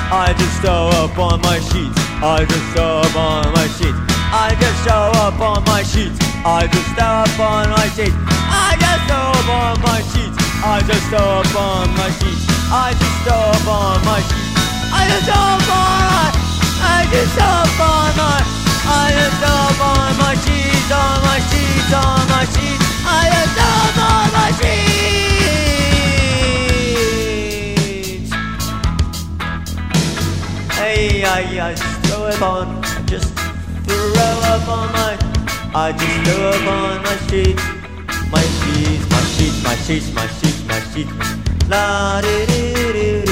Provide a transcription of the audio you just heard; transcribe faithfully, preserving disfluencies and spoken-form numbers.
I just throw up on my sheets. I just throw up on my sheets. I just throw up on my sheets. I just throw up on my sheets. I just throw up on my sheets. I just throw up on my sheets. I just throw up on my sheets. I just throw up on my. I just throw up on my. I just throw up on my sheets. On my sheets. On my sheets. I just throw up on my sheets. Hey, I, I just throw up on, just throw up on my, I just throw up on my sheets, my sheets, my sheets, my sheets, my sheets, my sheets, la di di di.